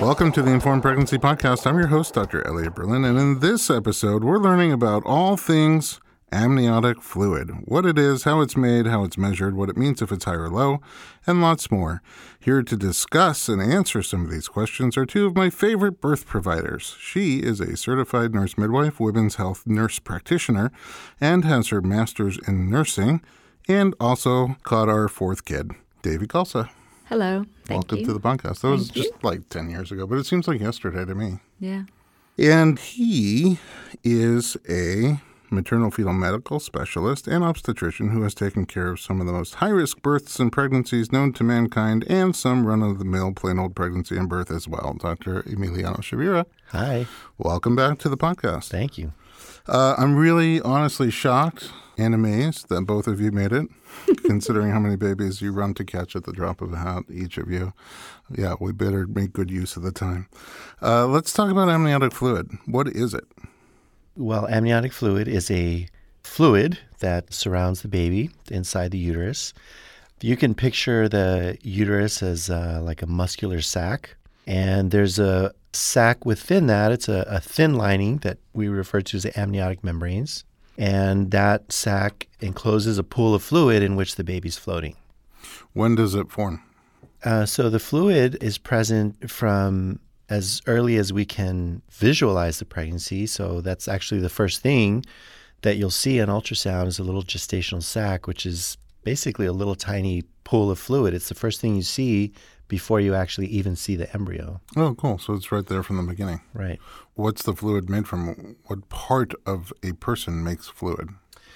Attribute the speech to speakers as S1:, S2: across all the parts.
S1: Welcome to the Informed Pregnancy Podcast. I'm your host, Dr. Elliot Berlin, and in this episode, we're learning about all things amniotic fluid, what it is, how it's made, how it's measured, what it means if it's high or low, and lots more. Here to discuss and answer some of these questions are two of my favorite birth providers. She is a certified nurse midwife, women's health nurse practitioner, and has her master's in nursing, and also caught our fourth kid, Davy Kalsa.
S2: Hello.
S1: Welcome to the podcast. That was just like 10 years ago, but it seems like yesterday to me.
S2: Yeah.
S1: And he is a maternal fetal medical specialist and obstetrician who has taken care of some of the most high-risk births and pregnancies known to mankind and some run-of-the-mill plain old pregnancy and birth as well. Dr. Emiliano Chavira.
S3: Hi.
S1: Welcome back to the podcast.
S3: Thank you.
S1: I'm really honestly shocked and amazed that both of you made it, considering how many babies you run to catch at the drop of a hat, each of you. Yeah, we better make good use of the time. Let's talk about amniotic fluid. What is it?
S3: Well, amniotic fluid is a fluid that surrounds the baby inside the uterus. You can picture the uterus as like a muscular sac, and there's a sac within that. It's a thin lining that we refer to as the amniotic membranes, and that sac encloses a pool of fluid in which the baby's floating.
S1: When does it form?
S3: So the fluid is present from as early as we can visualize the pregnancy. So that's actually the first thing that you'll see on ultrasound is a little gestational sac, which is basically a little tiny pool of fluid. It's the first thing you see before you actually even see the embryo.
S1: Oh, cool. So it's right there from the beginning.
S3: Right.
S1: What's the fluid made from? What part of a person makes fluid?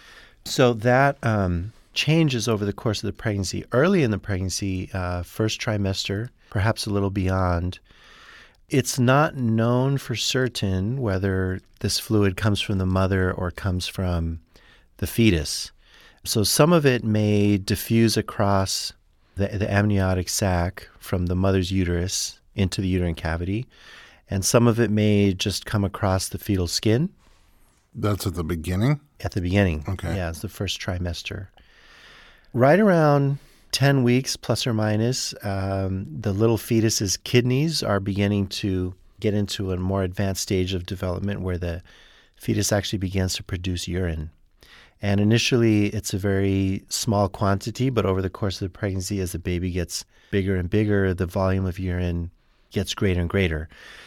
S3: So that changes over the course of the pregnancy. Early in the pregnancy, first trimester, perhaps a little beyond, it's not known for certain whether this fluid comes from the mother or comes from the fetus. So some of it may diffuse across the amniotic sac from the mother's uterus into the uterine cavity, and some of it may just come across the fetal skin.
S1: That's at the beginning?
S3: At the beginning.
S1: Okay.
S3: Yeah, it's the first trimester. Right around 10 weeks, plus or minus, the little fetus's kidneys are beginning to get into a more advanced stage of development where the fetus actually begins to produce urine. And initially, it's a very small quantity, but over the course of the pregnancy, as the baby gets bigger and bigger, the volume of urine gets greater and greater.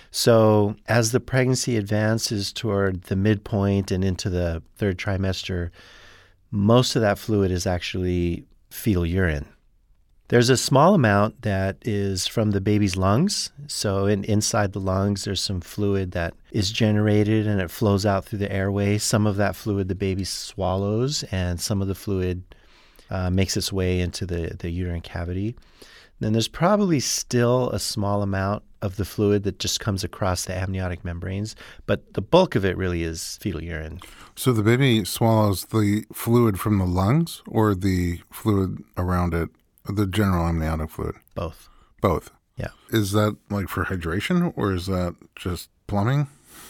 S3: So as the pregnancy advances toward the midpoint and into the third trimester, most of that fluid is actually fetal urine. There's a small amount that is from the baby's lungs. So inside the lungs, there's some fluid that is generated and it flows out through the airway. Some of that fluid the baby swallows, and some of the fluid makes its way into the uterine cavity. Then there's probably still a small amount of the fluid that just comes across the amniotic membranes, but the bulk of it really is fetal urine.
S1: So the baby swallows the fluid from the lungs or the fluid around it? The general amniotic fluid?
S3: Both.
S1: Both?
S3: Yeah.
S1: Is that like for hydration or is that just plumbing?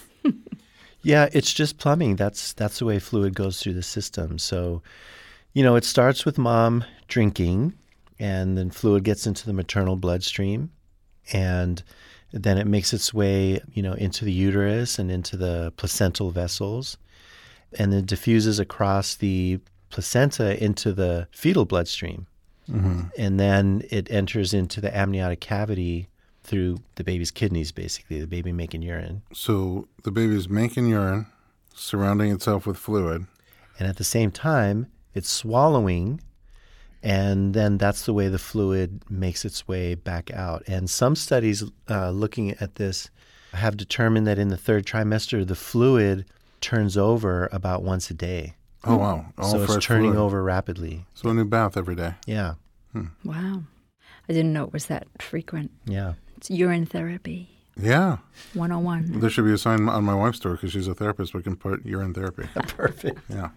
S3: Yeah, it's just plumbing. That's the way fluid goes through the system. So, it starts with mom drinking, and then fluid gets into the maternal bloodstream, and then it makes its way, into the uterus and into the placental vessels, and then diffuses across the placenta into the fetal bloodstream. Mm-hmm. And then it enters into the amniotic cavity through the baby's kidneys, basically, the baby making urine.
S1: So the baby's making urine, surrounding itself with fluid.
S3: And at the same time, it's swallowing, and then that's the way the fluid makes its way back out. And some studies looking at this have determined that in the third trimester, the fluid turns over about once a day.
S1: Oh, wow.
S3: So it's turning over rapidly.
S1: So a new bath every day.
S3: Yeah.
S2: Wow. I didn't know it was that frequent.
S3: Yeah.
S2: It's urine therapy.
S1: Yeah.
S2: 101.
S1: There should be a sign on my wife's door because she's a therapist. We can put urine therapy.
S3: Perfect.
S1: Yeah.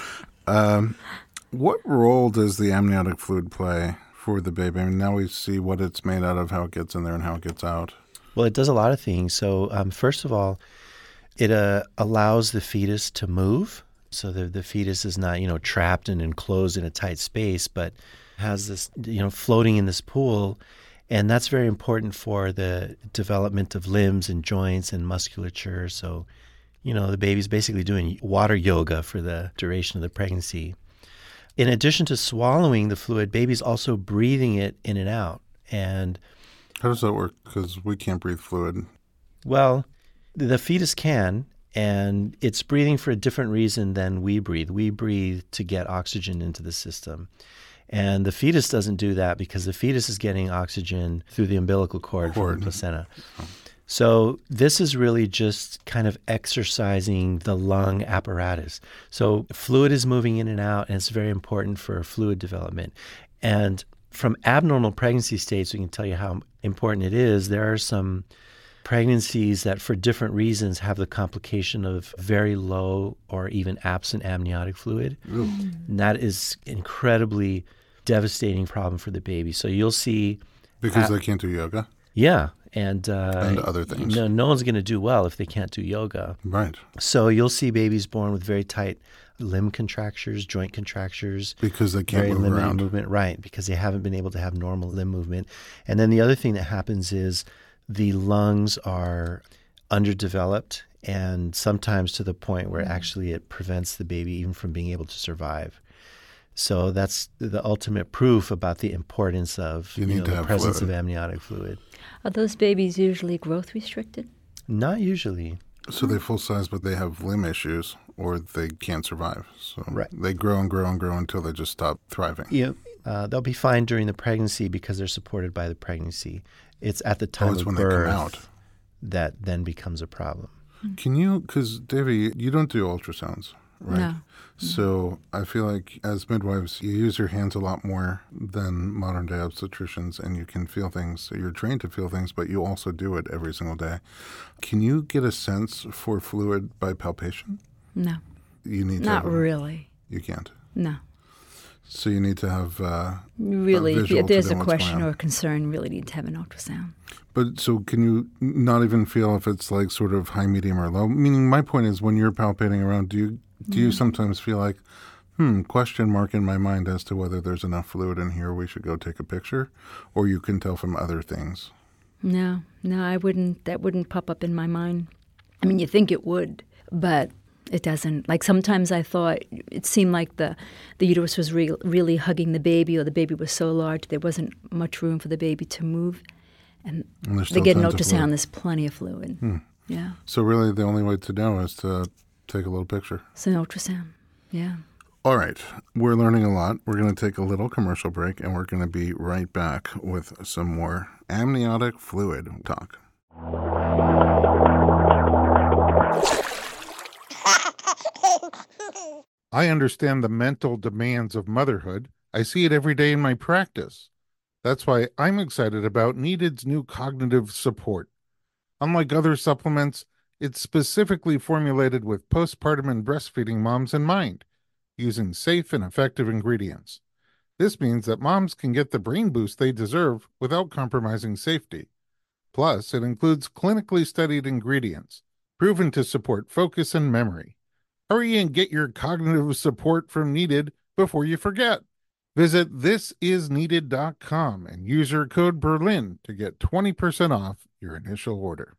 S1: What role does the amniotic fluid play for the baby? I mean, now we see what it's made out of, how it gets in there and how it gets out.
S3: Well, it does a lot of things. So first of all, it allows the fetus to move. So the fetus is not, trapped and enclosed in a tight space, but has this, floating in this pool. And that's very important for the development of limbs and joints and musculature. So, the baby's basically doing water yoga for the duration of the pregnancy. In addition to swallowing the fluid, baby's also breathing it in and out. And
S1: how does that work? Because we can't breathe fluid.
S3: Well, the fetus can, and it's breathing for a different reason than we breathe. We breathe to get oxygen into the system. And the fetus doesn't do that because the fetus is getting oxygen through the umbilical cord from the placenta. So this is really just kind of exercising the lung apparatus. So fluid is moving in and out, and it's very important for fluid development. And from abnormal pregnancy states, we can tell you how important it is. There are some pregnancies that for different reasons have the complication of very low or even absent amniotic fluid. And that is incredibly devastating problem for the baby. So you'll see...
S1: Because they can't do yoga?
S3: Yeah. And
S1: other things.
S3: No one's going to do well if they can't do yoga.
S1: Right.
S3: So you'll see babies born with very tight limb contractures, joint contractures.
S1: Because they can't
S3: very
S1: move
S3: limited
S1: around.
S3: Movement, right, because they haven't been able to have normal limb movement. And then the other thing that happens is the lungs are underdeveloped, and sometimes to the point where actually it prevents the baby even from being able to survive. So that's the ultimate proof about the importance of the presence of amniotic fluid.
S2: Are those babies usually growth restricted?
S3: Not usually.
S1: So they're full size, but they have limb issues, or they can't survive. So they grow and grow and grow until they just stop thriving.
S3: Yeah, they'll be fine during the pregnancy because they're supported by the pregnancy. It's at the time of
S1: when
S3: birth
S1: they come out
S3: that then becomes a problem.
S1: Can you, because Davy, you don't do ultrasounds, right?
S2: No.
S1: So I feel like as midwives, you use your hands a lot more than modern day obstetricians, and you can feel things. So you're trained to feel things, but you also do it every single day. Can you get a sense for fluid by palpation?
S2: No.
S1: You need
S2: Not
S1: to.
S2: really.
S1: You can't.
S2: No.
S1: So you need to have
S2: really, if there's a question or
S1: or
S2: a concern, you really need to have an ultrasound.
S1: But so can you not even feel if it's like sort of high, medium, or low? Meaning my point is when you're palpating around, do you sometimes feel like, question mark in my mind as to whether there's enough fluid in here, we should go take a picture? Or you can tell from other things?
S2: No, I wouldn't. That wouldn't pop up in my mind. I mean, you think it would, but it doesn't. Like sometimes I thought it seemed like the uterus was really hugging the baby, or the baby was so large there wasn't much room for the baby to move. And they get an ultrasound, there's plenty of fluid. Yeah.
S1: So really the only way to know is to take a little picture.
S2: It's an ultrasound, yeah.
S1: All right. We're learning a lot. We're going to take a little commercial break, and we're going to be right back with some more amniotic fluid talk. I understand the mental demands of motherhood. I see it every day in my practice. That's why I'm excited about Needed's new cognitive support. Unlike other supplements, it's specifically formulated with postpartum and breastfeeding moms in mind, using safe and effective ingredients. This means that moms can get the brain boost they deserve without compromising safety. Plus, it includes clinically studied ingredients, proven to support focus and memory. Hurry and get your cognitive support from Needed before you forget. Visit thisisneeded.com and use your code Berlin to get 20% off your initial order.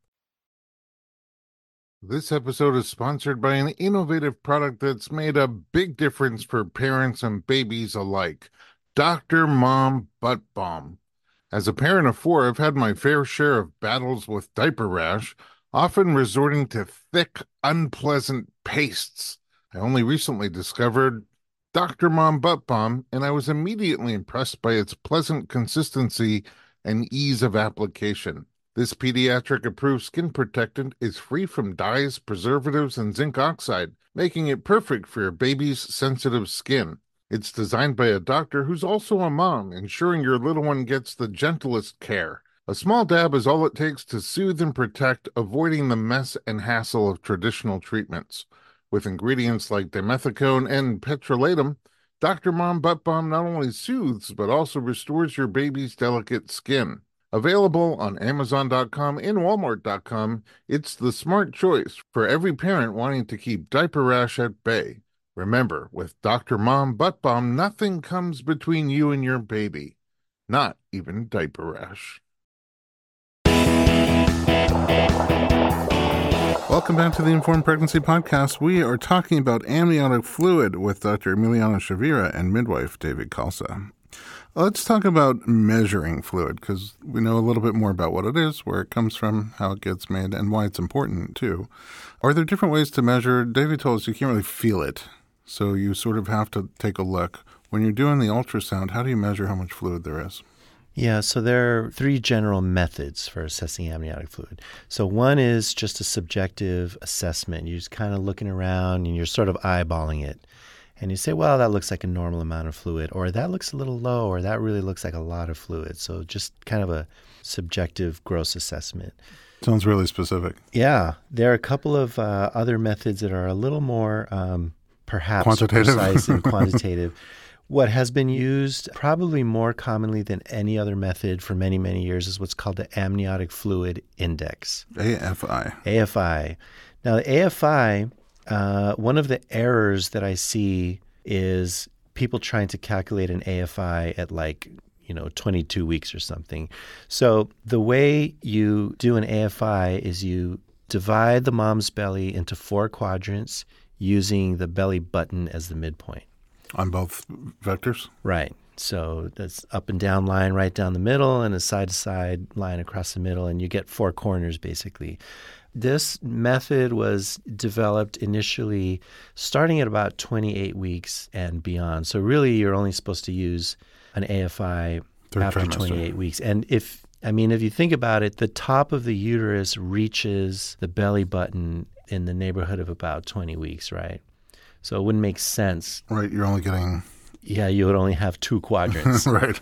S1: This episode is sponsored by an innovative product that's made a big difference for parents and babies alike, Dr. Mom Butt Balm. As a parent of 4, I've had my fair share of battles with diaper rash, often resorting to thick, unpleasant pastes. I only recently discovered Dr. Mom Butt Balm, and I was immediately impressed by its pleasant consistency and ease of application. This pediatric-approved skin protectant is free from dyes, preservatives, and zinc oxide, making it perfect for your baby's sensitive skin. It's designed by a doctor who's also a mom, ensuring your little one gets the gentlest care. A small dab is all it takes to soothe and protect, avoiding the mess and hassle of traditional treatments. With ingredients like dimethicone and petrolatum, Dr. Mom Butt Balm not only soothes, but also restores your baby's delicate skin. Available on Amazon.com and Walmart.com, it's the smart choice for every parent wanting to keep diaper rash at bay. Remember, with Dr. Mom Butt Balm, nothing comes between you and your baby. Not even diaper rash. Welcome back to the Informed Pregnancy Podcast. We are talking about amniotic fluid with Dr. Emiliano Chavira and midwife David Khalsa. Let's talk about measuring fluid, because we know a little bit more about what it is, where it comes from, how it gets made, and why it's important, too. Are there different ways to measure? David told us you can't really feel it, so you sort of have to take a look. When you're doing the ultrasound, how do you measure how much fluid there is?
S3: Yeah, so there are three general methods for assessing amniotic fluid. So one is just a subjective assessment. You're just kind of looking around and you're sort of eyeballing it. And you say, well, that looks like a normal amount of fluid, or that looks a little low, or that really looks like a lot of fluid. So just kind of a subjective gross assessment.
S1: Sounds really specific.
S3: Yeah. There are a couple of other methods that are a little more perhaps
S1: quantitative.
S3: Precise and quantitative. What has been used probably more commonly than any other method for many, many years is what's called the Amniotic Fluid Index.
S1: AFI.
S3: AFI. Now, the AFI, one of the errors that I see is people trying to calculate an AFI at 22 weeks or something. So the way you do an AFI is you divide the mom's belly into 4 quadrants using the belly button as the midpoint.
S1: On both vectors?
S3: Right. So that's up and down line right down the middle and a side-to-side line across the middle, and you get 4 corners basically. This method was developed initially starting at about 28 weeks and beyond. So really you're only supposed to use an AFI after 28 weeks. And if you think about it, the top of the uterus reaches the belly button in the neighborhood of about 20 weeks, right? So it wouldn't make sense.
S1: Right, you're only getting...
S3: Yeah, you would only have 2 quadrants.
S1: Right.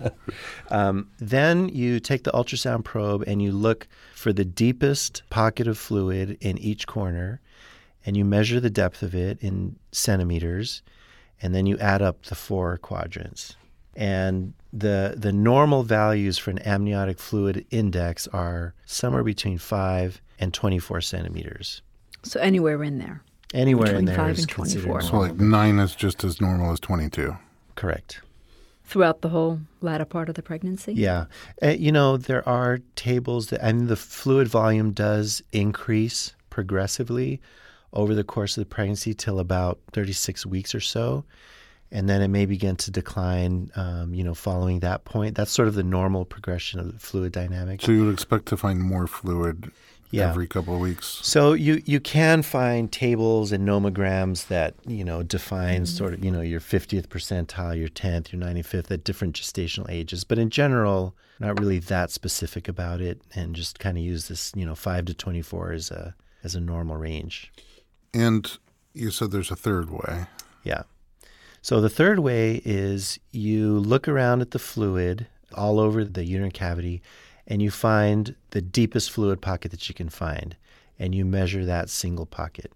S3: Then you take the ultrasound probe and you look for the deepest pocket of fluid in each corner, and you measure the depth of it in centimeters, and then you add up the 4 quadrants. And the normal values for an amniotic fluid index are somewhere between 5 and 24 centimeters.
S2: So anywhere in there.
S3: Anywhere in there
S2: 25
S3: is
S2: and 24.
S3: considered
S1: So 9 is just as normal as 22.
S3: Correct.
S2: Throughout the whole latter part of the pregnancy?
S3: Yeah. There are tables that, the fluid volume does increase progressively over the course of the pregnancy till about 36 weeks or so. And then it may begin to decline, following that point. That's sort of the normal progression of the fluid dynamic.
S1: So you would expect to find more fluid every couple of weeks.
S3: So you can find tables and nomograms that, define sort of, your 50th percentile, your 10th, your 95th at different gestational ages. But in general, not really that specific about it, and just kind of use this, 5 to 24 as a normal range.
S1: And you said there's a third way.
S3: Yeah. So the third way is you look around at the fluid all over the uterine cavity, and you find the deepest fluid pocket that you can find, and you measure that single pocket.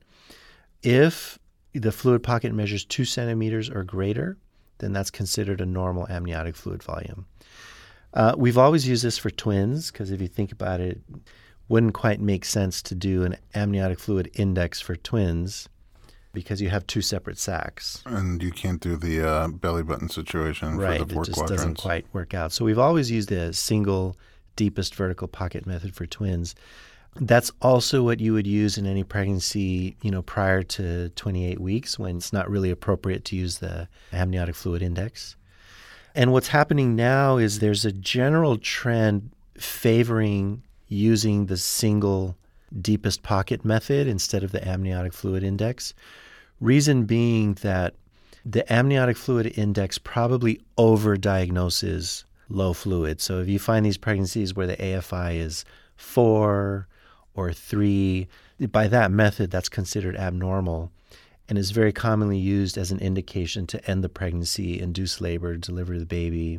S3: If the fluid pocket measures 2 centimeters or greater, then that's considered a normal amniotic fluid volume. We've always used this for twins, because if you think about it, it wouldn't quite make sense to do an amniotic fluid index for twins because you have 2 separate sacs.
S1: And you can't do the belly button situation
S3: right,
S1: for the 4
S3: it just
S1: quadrants.
S3: Doesn't quite work out. So we've always used a single deepest vertical pocket method for twins. That's also what you would use in any pregnancy, prior to 28 weeks, when it's not really appropriate to use the amniotic fluid index. And what's happening now is there's a general trend favoring using the single deepest pocket method instead of the amniotic fluid index. Reason being that the amniotic fluid index probably overdiagnoses low fluid. So if you find these pregnancies where the AFI is 4 or 3, by that method, that's considered abnormal and is very commonly used as an indication to end the pregnancy, induce labor, deliver the baby.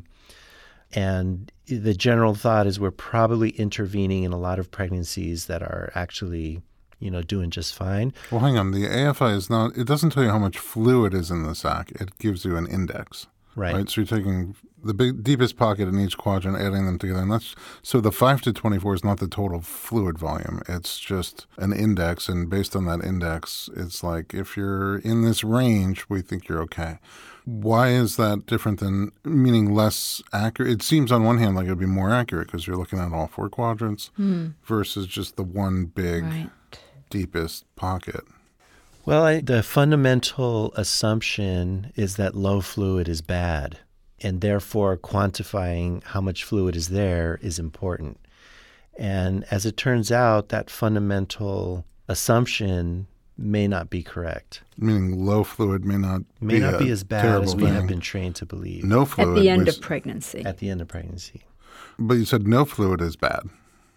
S3: And the general thought is we're probably intervening in a lot of pregnancies that are actually, doing just fine.
S1: Well, hang on. The AFI is not, it doesn't tell you how much fluid is in the sac. It gives you an index. Right. So you're taking the deepest pocket in each quadrant, adding them together. And so the 5 to 24 is not the total fluid volume. It's just an index. And based on that index, it's like if you're in this range, we think you're okay. Why is that different than, meaning less accurate? It seems on one hand like it would be more accurate because you're looking at all four quadrants versus just the one big, deepest pocket.
S3: Well, the fundamental assumption is that low fluid is bad, and therefore quantifying how much fluid is there is important. And as it turns out, that fundamental assumption may not be correct.
S1: Meaning low fluid may not
S3: be as bad as we
S1: thing.
S3: have been trained to believe.
S1: No fluid
S2: at the end of pregnancy.
S3: At the end of pregnancy.
S1: But you said no fluid is bad.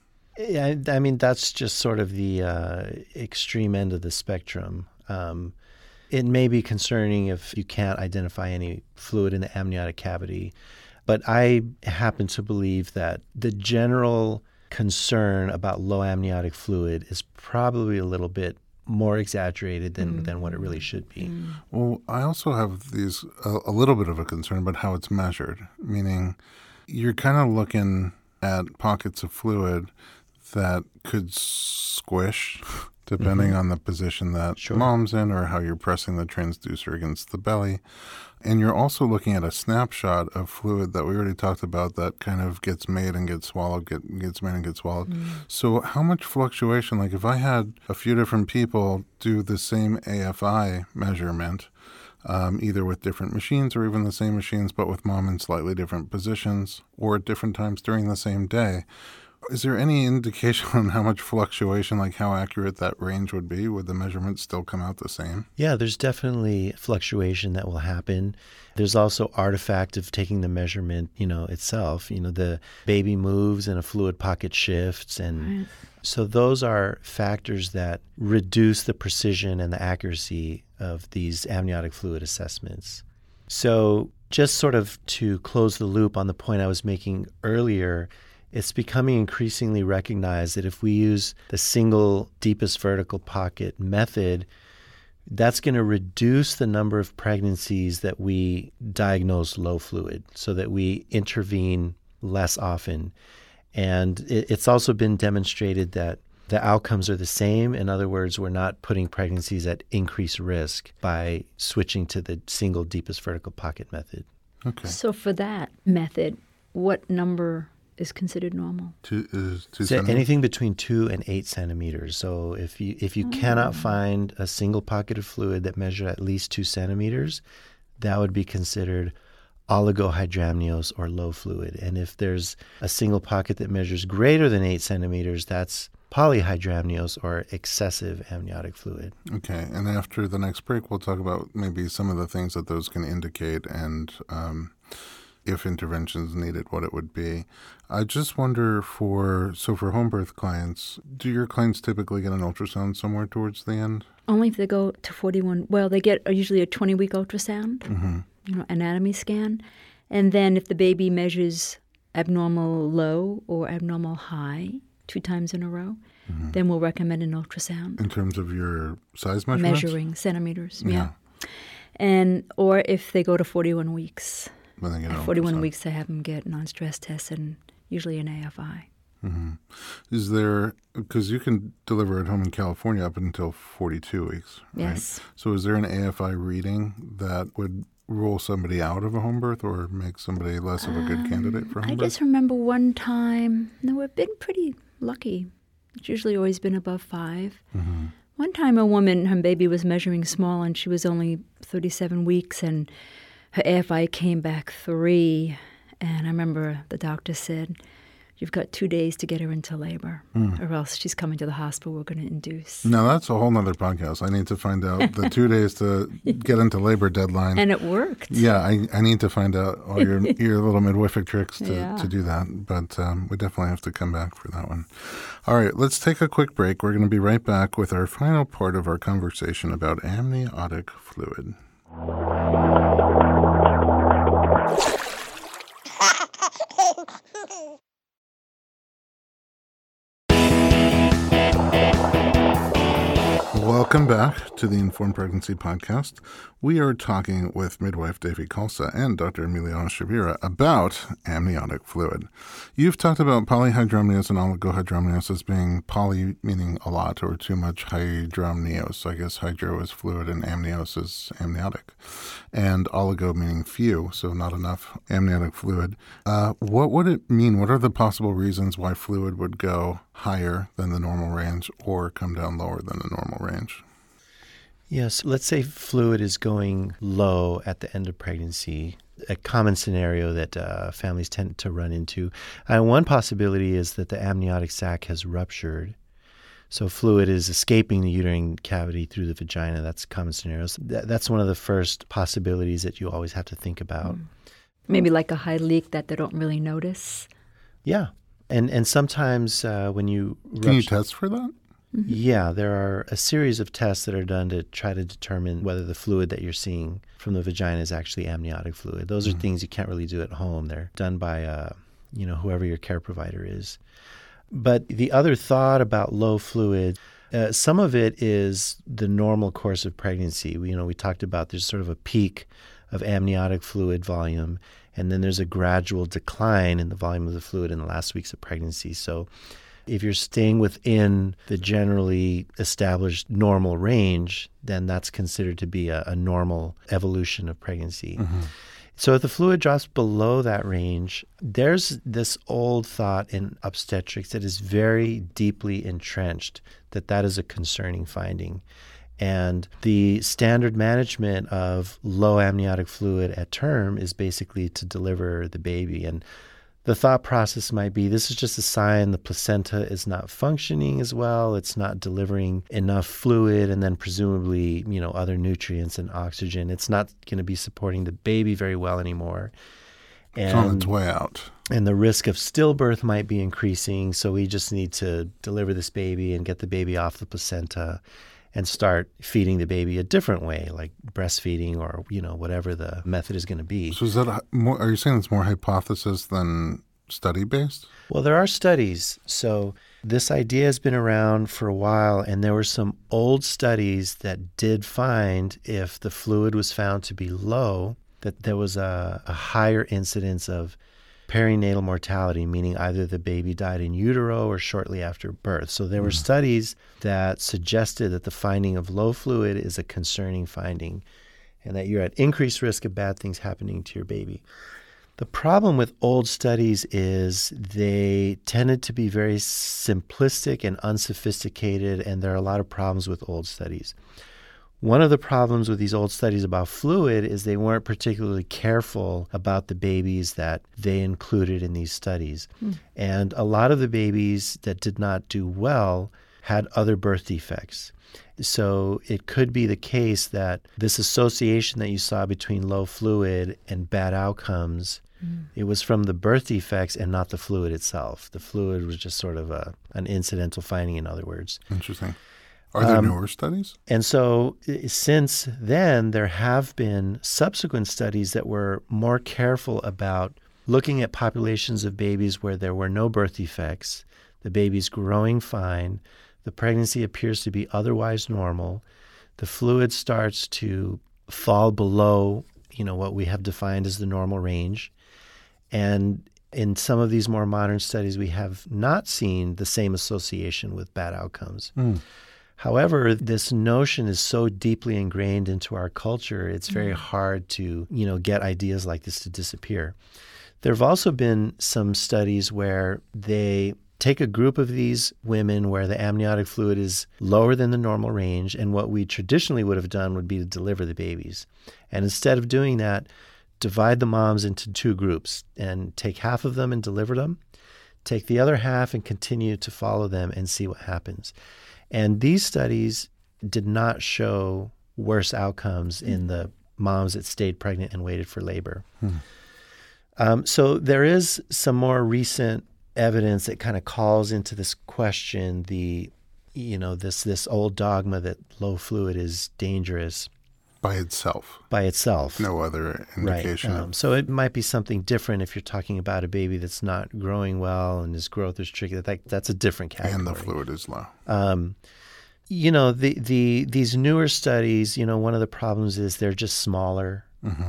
S3: I mean, that's just sort of the extreme end of the spectrum. It may be concerning if you can't identify any fluid in the amniotic cavity, but I happen to believe that the general concern about low amniotic fluid is probably a little bit more exaggerated than what it really should be.
S1: Well, I also have a little bit of a concern about how it's measured, meaning you're kind of looking at pockets of fluid that could squish depending on the position that mom's in or how you're pressing the transducer against the belly. And you're also looking at a snapshot of fluid that we already talked about that kind of gets made and gets swallowed, gets made and gets swallowed. So how much fluctuation, like if I had a few different people do the same AFI measurement, either with different machines or even the same machines, but with mom in slightly different positions or at different times during the same day, is there any indication on how much fluctuation, like how accurate that range would be? Would the measurements still come out the same?
S3: Yeah, there's definitely fluctuation that will happen. There's also artifact of taking the measurement, itself. The baby moves and a fluid pocket shifts. And so those are factors that reduce the precision and the accuracy of these amniotic fluid assessments. So just sort of to close the loop on the point I was making earlier, it's becoming increasingly recognized that if we use the single deepest vertical pocket method, that's going to reduce the number of pregnancies that we diagnose low fluid so that we intervene less often. And it's also been demonstrated that the outcomes are the same. In other words, we're not putting pregnancies at increased risk by switching to the single deepest vertical pocket method.
S1: Okay.
S2: So for that method, what number is considered normal?
S1: Two
S3: anything between 2 and 8 centimeters. So if you cannot find a single pocket of fluid that measured at least 2 centimeters, that would be considered oligohydramnios or low fluid. And if there's a single pocket that measures greater than 8 centimeters, that's polyhydramnios or excessive amniotic fluid.
S1: Okay. And after the next break, we'll talk about maybe some of the things that those can indicate and if interventions needed, what it would be. I just wonder for home birth clients, do your clients typically get an ultrasound somewhere towards the end?
S2: Only if they go to 41. Well, they get usually a 20-week ultrasound, anatomy scan. And then if the baby measures abnormal low or abnormal high 2 times in a row, then we'll recommend an ultrasound.
S1: In terms of your size measurements?
S2: Measuring centimeters, or if they go to 41 weeks. At 41 weeks, I have them get non-stress tests and usually an AFI.
S1: Is there, because you can deliver at home in California up until 42 weeks, right?
S2: Yes.
S1: So is there an AFI reading that would rule somebody out of a home birth or make somebody less of a good candidate for home birth?
S2: I just remember one time, we've been pretty lucky. It's usually always been above 5. One time a woman, her baby was measuring small and she was only 37 weeks and her AFI came back 3, and I remember the doctor said, you've got 2 days to get her into labor, or else she's coming to the hospital, we're going to induce.
S1: Now, that's a whole nother podcast. I need to find out the 2 days to get into labor deadline.
S2: And it worked.
S1: Yeah, I need to find out all your little midwifery tricks to do that, but we definitely have to come back for that one. All right, let's take a quick break. We're going to be right back with our final part of our conversation about amniotic fluid. Welcome back to the Informed Pregnancy Podcast. We are talking with midwife Devi Khalsa and Dr. Emiliana Shavira about amniotic fluid. You've talked about polyhydramnios and oligohydramnios as being poly meaning a lot or too much hydramnios. I guess hydro is fluid and amnios is amniotic. And oligo meaning few, so not enough amniotic fluid. What would it mean? What are the possible reasons why fluid would go higher than the normal range or come down lower than the normal range?
S3: Yes, let's say fluid is going low at the end of pregnancy, a common scenario that families tend to run into. One possibility is that the amniotic sac has ruptured. So fluid is escaping the uterine cavity through the vagina. That's a common scenario. So that's one of the first possibilities that you always have to think about.
S2: Maybe like a high leak that they don't really notice.
S3: Yeah. And sometimes when you
S1: Can you test for that?
S2: Mm-hmm.
S3: Yeah, there are a series of tests that are done to try to determine whether the fluid that you're seeing from the vagina is actually amniotic fluid. Those are things you can't really do at home. They're done by, whoever your care provider is. But the other thought about low fluid, some of it is the normal course of pregnancy. We talked about there's sort of a peak of amniotic fluid volume, and then there's a gradual decline in the volume of the fluid in the last weeks of pregnancy. So if you're staying within the generally established normal range, then that's considered to be a normal evolution of pregnancy. Mm-hmm. So if the fluid drops below that range, there's this old thought in obstetrics that is very deeply entrenched that is a concerning finding. And the standard management of low amniotic fluid at term is basically to deliver the baby. And the thought process might be this is just a sign the placenta is not functioning as well. It's not delivering enough fluid and then presumably, other nutrients and oxygen. It's not going to be supporting the baby very well anymore.
S1: It's on its way out.
S3: And the risk of stillbirth might be increasing. So we just need to deliver this baby and get the baby off the placenta and start feeding the baby a different way, like breastfeeding or, whatever the method is going to be.
S1: So is that more, are you saying it's more hypothesis than study-based?
S3: Well, there are studies. So this idea has been around for a while, and there were some old studies that did find if the fluid was found to be low, that there was a higher incidence of perinatal mortality, meaning either the baby died in utero or shortly after birth. So there were studies that suggested that the finding of low fluid is a concerning finding and that you're at increased risk of bad things happening to your baby. The problem with old studies is they tended to be very simplistic and unsophisticated, and there are a lot of problems with old studies. One of the problems with these old studies about fluid is they weren't particularly careful about the babies that they included in these studies. And a lot of the babies that did not do well had other birth defects. So it could be the case that this association that you saw between low fluid and bad outcomes, it was from the birth defects and not the fluid itself. The fluid was just sort of an incidental finding, in other words.
S1: Interesting. Are there newer studies?
S3: And so since then, there have been subsequent studies that were more careful about looking at populations of babies where there were no birth defects, the baby's growing fine, the pregnancy appears to be otherwise normal, the fluid starts to fall below, what we have defined as the normal range. And in some of these more modern studies, we have not seen the same association with bad outcomes. However, this notion is so deeply ingrained into our culture, it's very hard to, get ideas like this to disappear. There have also been some studies where they take a group of these women where the amniotic fluid is lower than the normal range, and what we traditionally would have done would be to deliver the babies. And instead of doing that, divide the moms into two groups and take half of them and deliver them, take the other half and continue to follow them and see what happens. And these studies did not show worse outcomes in the moms that stayed pregnant and waited for labor. So there is some more recent evidence that kind of calls into this question this old dogma that low fluid is dangerous.
S1: By itself.
S3: No
S1: other indication.
S3: Right. So it might be something different if you're talking about a baby that's not growing well and his growth is tricky. That's a different category.
S1: And the fluid is low.
S3: These newer studies, one of the problems is they're just smaller,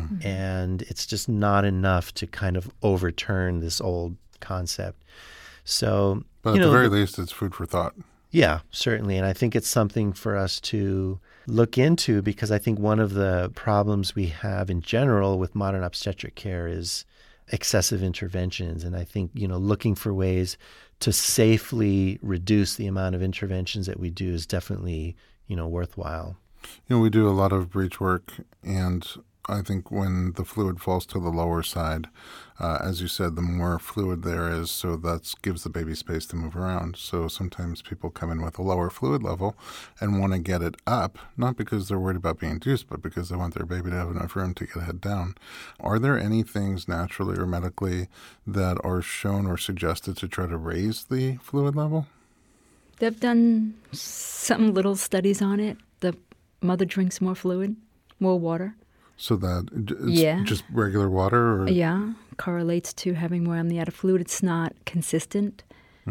S3: and it's just not enough to kind of overturn this old concept. So,
S1: but at the very least, it's food for thought.
S3: Yeah, certainly. And I think it's something for us to look into, because I think one of the problems we have in general with modern obstetric care is excessive interventions. And I think, looking for ways to safely reduce the amount of interventions that we do is definitely, worthwhile.
S1: We do a lot of breech work, and I think when the fluid falls to the lower side, as you said, the more fluid there is, so that gives the baby space to move around. So sometimes people come in with a lower fluid level and want to get it up, not because they're worried about being induced, but because they want their baby to have enough room to get head down. Are there any things naturally or medically that are shown or suggested to try to raise the fluid level?
S2: They've done some little studies on it. The mother drinks more fluid, more water.
S1: So that it's just regular water? Or?
S2: Yeah, correlates to having more amniotic fluid. It's not consistent,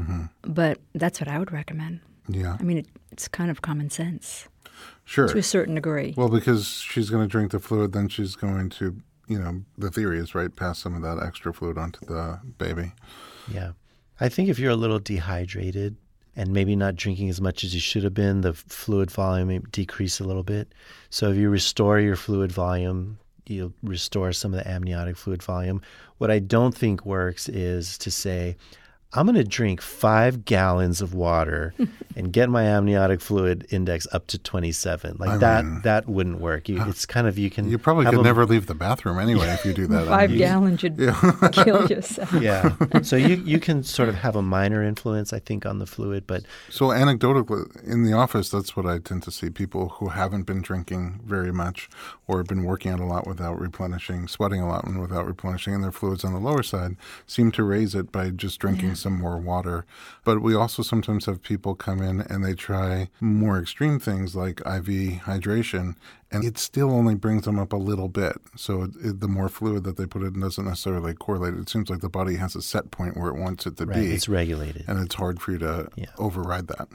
S2: but that's what I would recommend.
S1: Yeah.
S2: I mean, it's kind of common sense.
S1: Sure.
S2: To a certain degree.
S1: Well, because she's going to drink the fluid, then she's going to, the theory is, right, pass some of that extra fluid onto the baby.
S3: Yeah. I think if you're a little dehydrated and maybe not drinking as much as you should have been, the fluid volume may decrease a little bit. So if you restore your fluid volume, you'll restore some of the amniotic fluid volume. What I don't think works is to say, I'm going to drink 5 gallons of water and get my amniotic fluid index up to 27. That wouldn't work. It's kind of, you
S1: probably could never leave the bathroom anyway if you do that.
S2: 5 gallons you'd kill yourself.
S3: Yeah. So you can sort of have a minor influence, I think, on the fluid. But
S1: so anecdotally, in the office, that's what I tend to see. People who haven't been drinking very much or have been working out a lot without replenishing, sweating a lot without replenishing, and their fluids on the lower side seem to raise it by just drinking some more water. But we also sometimes have people come in and they try more extreme things like IV hydration, and it still only brings them up a little bit. So the more fluid that they put in doesn't necessarily correlate. It seems like the body has a set point where it wants it to be.
S3: It's regulated.
S1: And it's hard for you to override that.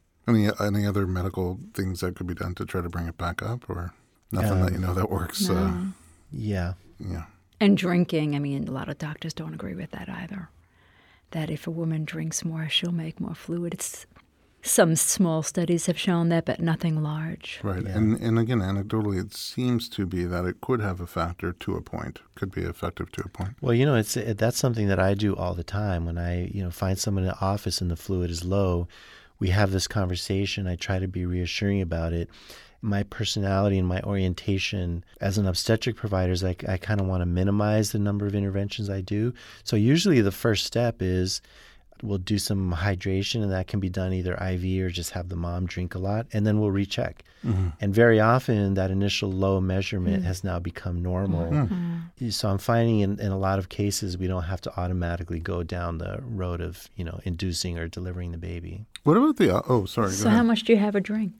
S1: Any other medical things that could be done to try to bring it back up, or nothing that works?
S2: No.
S3: Yeah.
S2: And drinking, a lot of doctors don't agree with that either. That if a woman drinks more, she'll make more fluid. Some small studies have shown that, but nothing large.
S1: Right.
S3: Yeah.
S1: And again, anecdotally, it seems to be that it could have a factor to a point, could be effective to a point.
S3: Well, that's something that I do all the time. When I, find someone in the office and the fluid is low, we have this conversation. I try to be reassuring about it. My personality and my orientation as an obstetric provider is I kind of want to minimize the number of interventions I do. So usually the first step is we'll do some hydration, and that can be done either IV or just have the mom drink a lot, and then we'll recheck. And very often that initial low measurement has now become normal. So I'm finding in a lot of cases we don't have to automatically go down the road of, inducing or delivering the baby.
S1: What about the, sorry.
S2: So how much do you have a drink?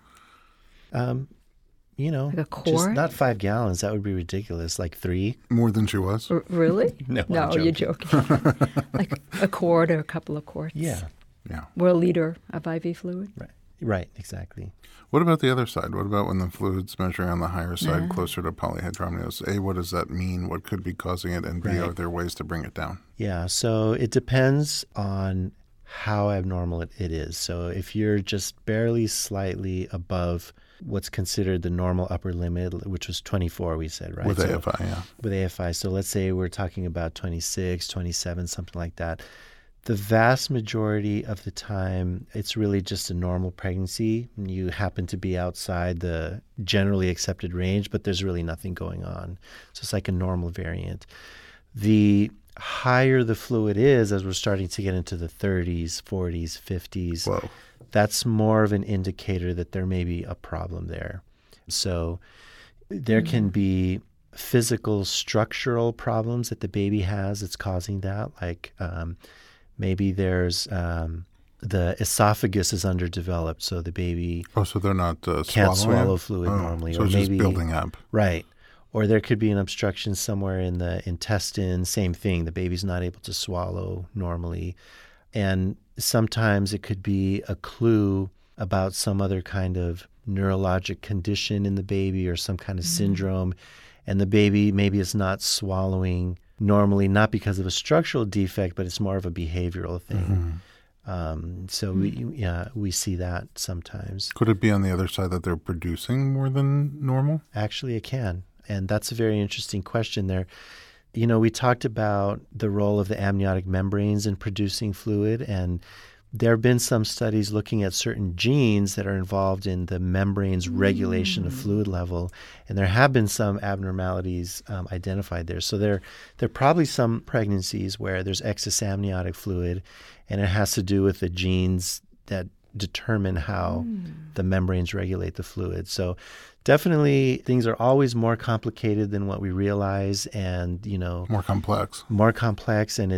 S2: Like a quart?
S3: Just not 5 gallons. That would be ridiculous. Like 3.
S1: More than she was?
S2: Really?
S3: No,
S2: you're joking. Like a quart or a couple of quarts?
S3: Yeah.
S2: Or a liter of IV fluid?
S3: Right, exactly.
S1: What about the other side? What about when the fluid's measuring on the higher side, closer to polyhydramnios? A, what does that mean? What could be causing it? And B, are there ways to bring it down?
S3: Yeah, so it depends on how abnormal it is. So if you're just barely slightly above what's considered the normal upper limit, which was 24, we said, right?
S1: With AFI, yeah.
S3: With AFI. So let's say we're talking about 26, 27, something like that. The vast majority of the time, it's really just a normal pregnancy. You happen to be outside the generally accepted range, but there's really nothing going on. So it's like a normal variant. The higher the fluid is, as we're starting to get into the 30s, 40s, 50s,
S1: Whoa.
S3: That's more of an indicator that there may be a problem there. So there can be physical structural problems that the baby has that's causing that, like maybe there's the esophagus is underdeveloped, so the baby
S1: so they're not
S3: can't swallow fluid normally.
S1: So
S3: or
S1: it's
S3: maybe,
S1: just building up.
S3: Right. Or there could be an obstruction somewhere in the intestine, same thing. The baby's not able to swallow normally. And sometimes it could be a clue about some other kind of neurologic condition in the baby or some kind of syndrome, and the baby maybe is not swallowing normally, not because of a structural defect, but it's more of a behavioral thing. We see that sometimes.
S1: Could it be on the other side that they're producing more than normal?
S3: Actually, it can. And that's a very interesting question there. You know, we talked about the role of the amniotic membranes in producing fluid, and there have been some studies looking at certain genes that are involved in the membrane's regulation of fluid level, and there have been some abnormalities identified there. So there are probably some pregnancies where there's excess amniotic fluid, and it has to do with the genes that determine how the membranes regulate the fluid. So definitely things are always more complicated than what we realize, and, you know,
S1: More complex.
S3: And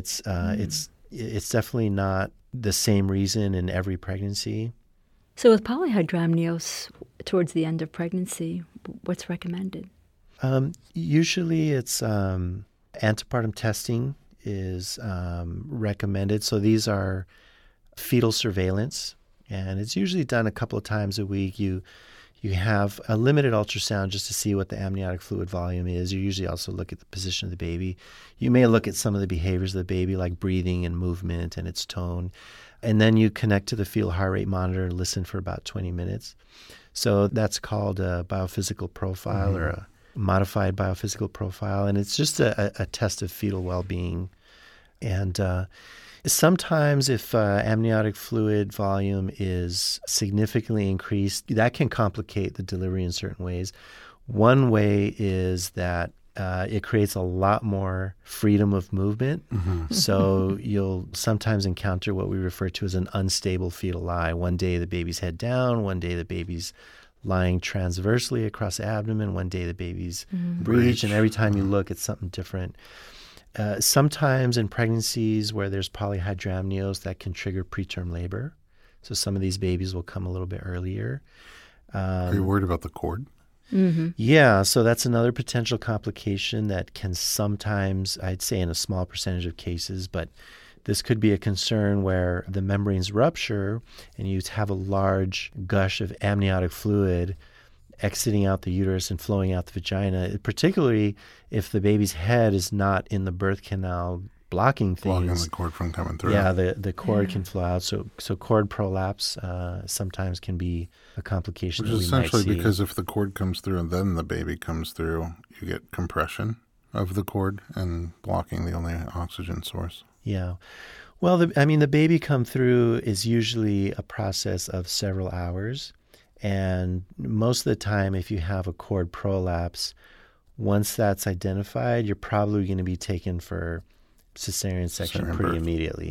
S3: it's definitely not the same reason in every pregnancy.
S2: So with polyhydramnios, towards the end of pregnancy, what's recommended?
S3: Usually it's antepartum testing is recommended. So these are fetal surveillance, and it's usually done a couple of times a week. You have a limited ultrasound just to see what the amniotic fluid volume is. You usually also look at the position of the baby. You may look at some of the behaviors of the baby, like breathing and movement and its tone. And then you connect to the fetal heart rate monitor and listen for about 20 minutes. So that's called a biophysical profile or a modified biophysical profile. And it's just a test of fetal well-being. And sometimes if amniotic fluid volume is significantly increased, that can complicate the delivery in certain ways. One way is that it creates a lot more freedom of movement. So you'll sometimes encounter what we refer to as an unstable fetal lie. One day the baby's head down, one day the baby's lying transversely across the abdomen, one day the baby's breech, and every time you look, it's something different. Sometimes in pregnancies where there's polyhydramnios, that can trigger preterm labor. So some of these babies will come a little bit earlier.
S1: Are you worried about the cord?
S3: Yeah, so that's another potential complication that can sometimes, I'd say in a small percentage of cases, but this could be a concern where the membranes rupture and you have a large gush of amniotic fluid exiting out the uterus and flowing out the vagina, particularly if the baby's head is not in the birth canal blocking things.
S1: Blocking the cord from coming through.
S3: Yeah, the cord can flow out. So cord prolapse sometimes can be a complication.
S1: Which is essentially because if the cord comes through and then the baby comes through, you get compression of the cord and blocking the only oxygen source.
S3: Yeah. Well, the baby come through is usually a process of several hours. And most of the time, if you have a cord prolapse, once that's identified, you're probably going to be taken for cesarean section pretty immediately.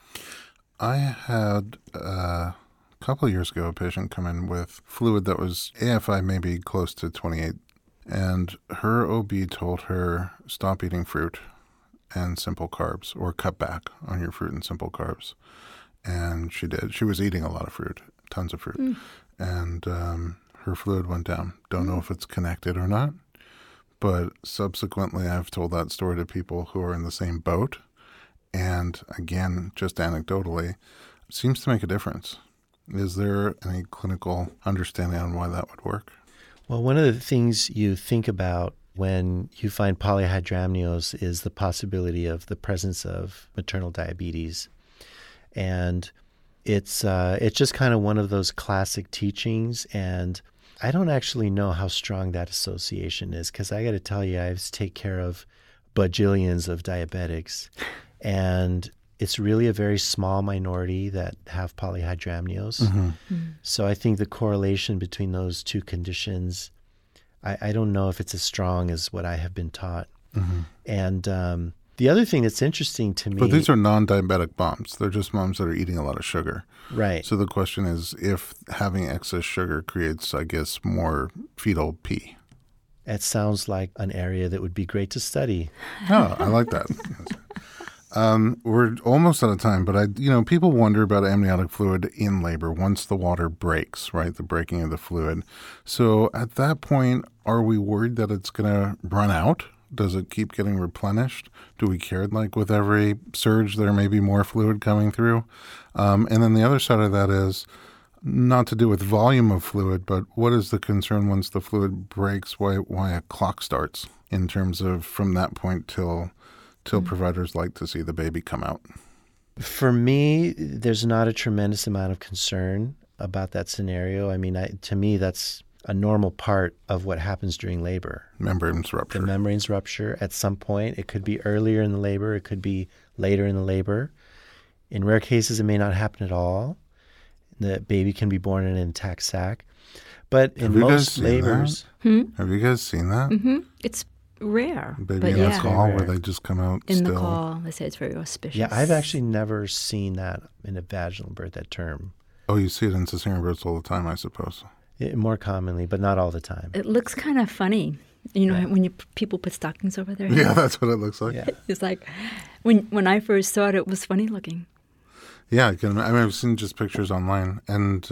S1: I had a couple of years ago a patient come in with fluid that was AFI maybe close to 28, and her OB told her stop eating fruit and simple carbs, or cut back on your fruit and simple carbs. And she did. She was eating a lot of fruit, tons of fruit. And her fluid went down. Don't know if it's connected or not, but subsequently I've told that story to people who are in the same boat. And again, just anecdotally, it seems to make a difference. Is there any clinical understanding on why that would work?
S3: Well, one of the things you think about when you find polyhydramnios is the possibility of the presence of maternal diabetes. And it's just kind of one of those classic teachings, and I don't actually know how strong that association is, because I got to tell you, I take care of bajillions of diabetics, and it's really a very small minority that have polyhydramnios. So I think the correlation between those two conditions, I don't know if it's as strong as what I have been taught. And the other thing that's interesting to me...
S1: But these are non-diabetic moms. They're just moms that are eating a lot of sugar.
S3: Right.
S1: So the question is if having excess sugar creates, I guess, more fetal pee.
S3: It sounds like an area that would be great to study.
S1: Oh, I like that. We're almost out of time, but people wonder about amniotic fluid in labor once the water breaks, right? The breaking of the fluid. So at that point, are we worried that it's going to run out? Does it keep getting replenished? Do we care, like with every surge, there may be more fluid coming through? And then the other side of that is, not to do with volume of fluid, but what is the concern once the fluid breaks, why a clock starts in terms of from that point till providers like to see the baby come out?
S3: For me, there's not a tremendous amount of concern about that scenario. I mean, to me, that's a normal part of what happens during labor.
S1: Membranes rupture.
S3: The membranes rupture at some point. It could be earlier in the labor. It could be later in the labor. In rare cases, it may not happen at all. The baby can be born in an intact sac. But in most labors...
S1: Have you guys seen that?
S2: Mm-hmm. It's rare.
S1: Baby in the call where they just come out
S2: in
S1: still.
S2: the call. They say it's very auspicious.
S3: Yeah, I've actually never seen that in a vaginal birth, that term.
S1: Oh, you see it in cesarean births all the time, I suppose.
S3: More commonly, but not all the time.
S2: It looks kind of funny. You know, when people put stockings over their heads.
S1: Yeah, that's what it looks like.
S3: Yeah.
S2: It's like, when I first saw it was funny looking.
S1: Yeah, I've seen just pictures online. And,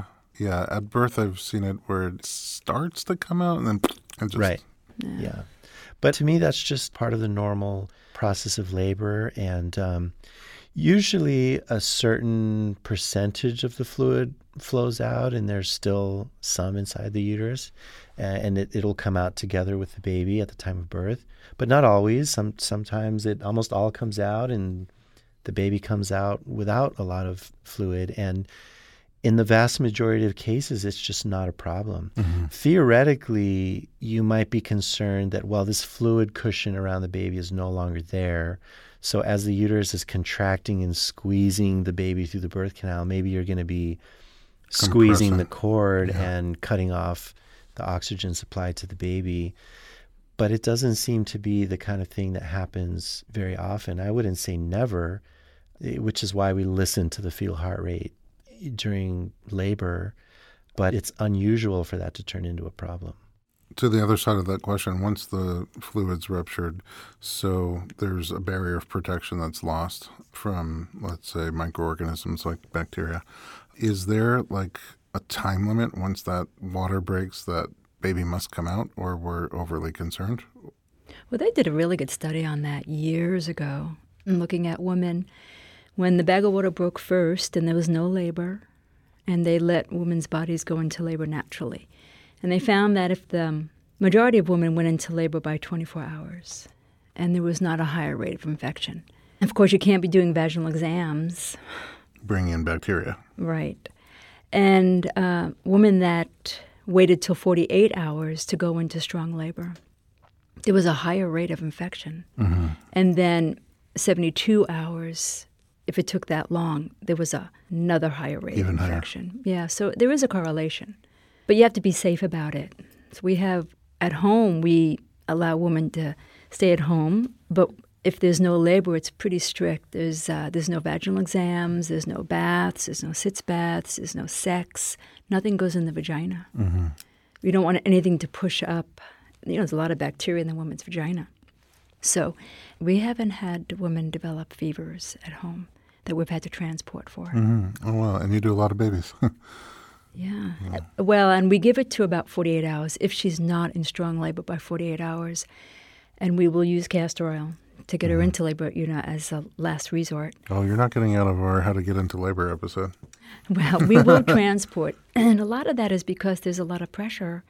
S1: at birth I've seen it where it starts to come out and then it just...
S3: Right, yeah. But to me, that's just part of the normal process of labor. And usually a certain percentage of the fluid flows out and there's still some inside the uterus. And it'll come out together with the baby at the time of birth. But not always. Sometimes it almost all comes out and the baby comes out without a lot of fluid. And in the vast majority of cases, it's just not a problem. Mm-hmm. Theoretically, you might be concerned that, well, this fluid cushion around the baby is no longer there. So as the uterus is contracting and squeezing the baby through the birth canal, maybe you're going to be squeezing the cord and cutting off the oxygen supply to the baby. But it doesn't seem to be the kind of thing that happens very often. I wouldn't say never, which is why we listen to the fetal heart rate during labor, but it's unusual for that to turn into a problem.
S1: To the other side of that question, once the fluid's ruptured, so there's a barrier of protection that's lost from, let's say, microorganisms like bacteria. Is there like a time limit once that water breaks that baby must come out, or we're overly concerned?
S2: Well, they did a really good study on that years ago, looking at women when the bag of water broke first and there was no labor, and they let women's bodies go into labor naturally. And they found that if the majority of women went into labor by 24 hours, and there was not a higher rate of infection. Of course, you can't be doing vaginal exams.
S1: Bring in bacteria.
S2: Right. And women that waited till 48 hours to go into strong labor, there was a higher rate of infection. Mm-hmm. And then 72 hours, if it took that long, there was another higher rate of infection. Higher. Yeah, so there is a correlation. But you have to be safe about it. So we have, at home, we allow women to stay at home, but if there's no labor, it's pretty strict. There's no vaginal exams, there's no baths, there's no sitz baths, there's no sex. Nothing goes in the vagina. Mm-hmm. We don't want anything to push up. There's a lot of bacteria in the woman's vagina. So we haven't had women develop fevers at home that we've had to transport for.
S1: Mm-hmm. Oh, wow. And you do a lot of babies.
S2: Yeah. Well, and we give it to about 48 hours if she's not in strong labor by 48 hours. And we will use castor oil to get her into labor, as a last resort. Oh,
S1: you're not getting out of our How to Get Into Labor episode.
S2: Well, we will transport. And a lot of that is because there's a lot of pressure,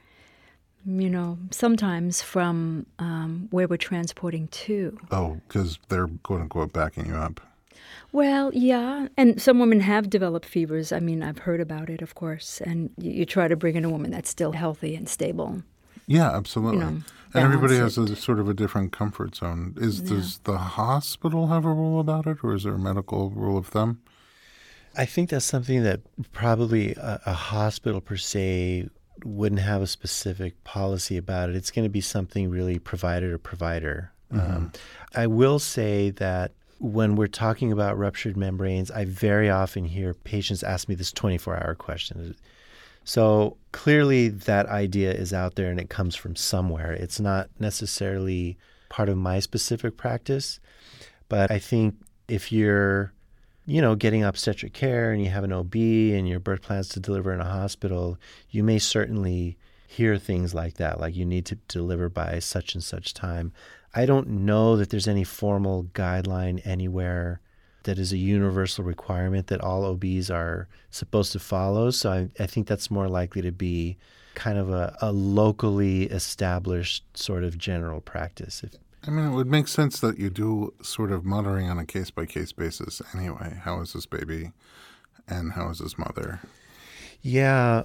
S2: sometimes from where we're transporting to.
S1: Oh, because they're, quote unquote, backing you up.
S2: Well, yeah. And some women have developed fevers. I mean, I've heard about it, of course. And you try to bring in a woman that's still healthy and stable.
S1: Yeah, absolutely. And everybody has a sort of a different comfort zone. Does the hospital have a rule about it, or is there a medical rule of thumb?
S3: I think that's something that probably a hospital per se wouldn't have a specific policy about it. It's going to be something really provider to provider. Mm-hmm. I will say that when we're talking about ruptured membranes, I very often hear patients ask me this 24-hour question. So clearly that idea is out there and it comes from somewhere. It's not necessarily part of my specific practice, but I think if you're, getting obstetric care and you have an OB and your birth plans to deliver in a hospital, you may certainly hear things like that, like you need to deliver by such and such time. I don't know that there's any formal guideline anywhere that is a universal requirement that all OBs are supposed to follow. So I think that's more likely to be kind of a locally established sort of general practice.
S1: I mean, it would make sense that you do sort of monitoring on a case-by-case basis anyway. How is this baby and how is his mother?
S3: Yeah.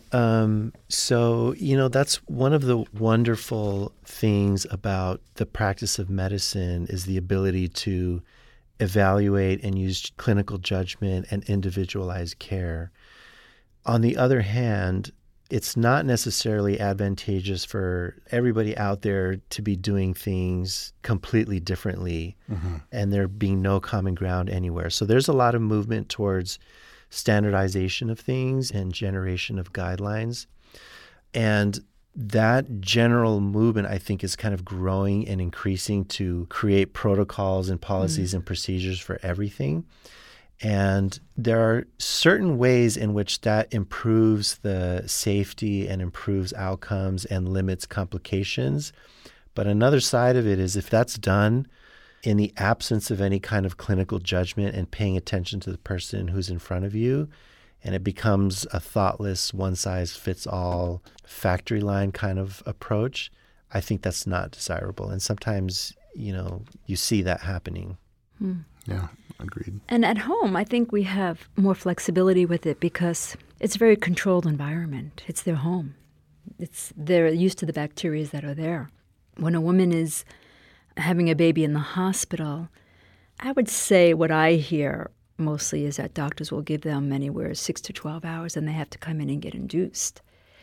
S3: So, that's one of the wonderful things about the practice of medicine is the ability to evaluate and use clinical judgment and individualized care. On the other hand, it's not necessarily advantageous for everybody out there to be doing things completely differently and there being no common ground anywhere. So there's a lot of movement towards standardization of things and generation of guidelines. And that general movement, I think, is kind of growing and increasing to create protocols and policies and procedures for everything. And there are certain ways in which that improves the safety and improves outcomes and limits complications. But another side of it is if that's done in the absence of any kind of clinical judgment and paying attention to the person who's in front of you, and it becomes a thoughtless, one-size-fits-all factory line kind of approach, I think that's not desirable. And sometimes, you see that happening.
S1: Yeah, agreed.
S2: And at home, I think we have more flexibility with it because it's a very controlled environment. It's their home. They're used to the bacteria that are there. When a woman is having a baby in the hospital, I would say what I hear mostly is that doctors will give them anywhere 6 to 12 hours and they have to come in and get induced.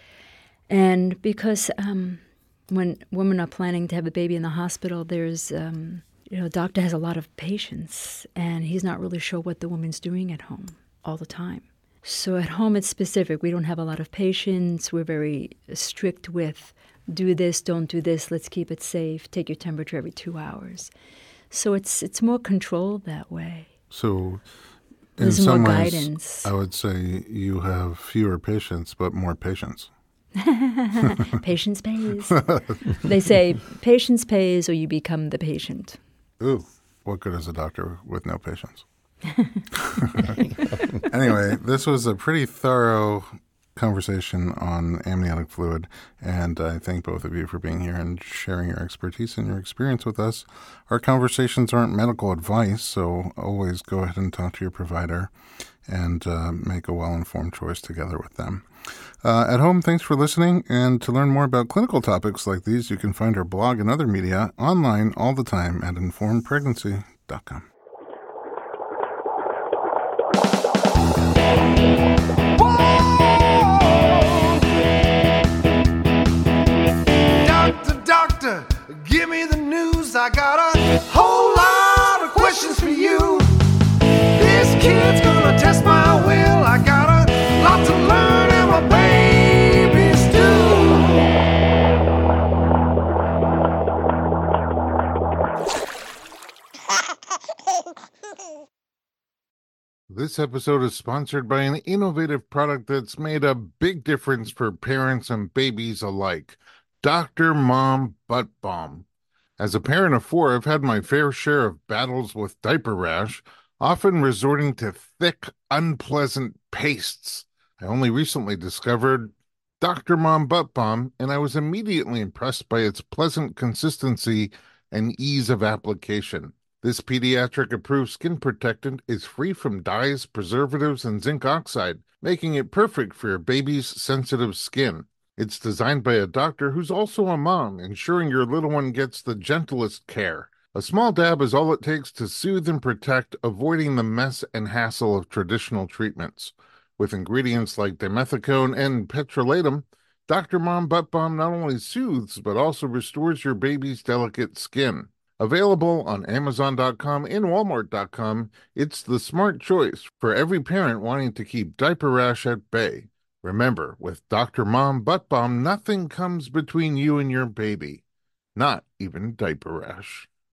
S2: And because when women are planning to have a baby in the hospital, there's, doctor has a lot of patience and he's not really sure what the woman's doing at home all the time. So at home it's specific. We don't have a lot of patience. We're very strict with do this, don't do this, let's keep it safe, take your temperature every 2 hours. So it's more controlled that way.
S1: So in
S2: There's
S1: some
S2: more
S1: ways,
S2: guidance.
S1: I would say you have fewer patients, but more patience.
S2: Patience pays. They say patience pays or you become the patient.
S1: Ooh, what good is a doctor with no patience? Anyway, this was a pretty thorough conversation on amniotic fluid, and I thank both of you for being here and sharing your expertise and your experience with us. Our conversations aren't medical advice, so always go ahead and talk to your provider and make a well-informed choice together with them. At home, thanks for listening, and to learn more about clinical topics like these, you can find our blog and other media online all the time at informedpregnancy.com.
S4: Doctor, give me the news. I got a whole lot of questions for you. This kid's gonna test my will. I got a lot to learn, and my babies do.
S1: This episode is sponsored by an innovative product that's made a big difference for parents and babies alike. Dr. Mom Butt Balm. As a parent of 4, I've had my fair share of battles with diaper rash, often resorting to thick, unpleasant pastes. I only recently discovered Dr. Mom Butt Balm, and I was immediately impressed by its pleasant consistency and ease of application. This pediatric-approved skin protectant is free from dyes, preservatives, and zinc oxide, making it perfect for your baby's sensitive skin. It's designed by a doctor who's also a mom, ensuring your little one gets the gentlest care. A small dab is all it takes to soothe and protect, avoiding the mess and hassle of traditional treatments. With ingredients like dimethicone and petrolatum, Dr. Mom Butt Balm not only soothes, but also restores your baby's delicate skin. Available on Amazon.com and Walmart.com, it's the smart choice for every parent wanting to keep diaper rash at bay. Remember, with Dr. Mom Butt Balm, nothing comes between you and your baby, not even diaper rash.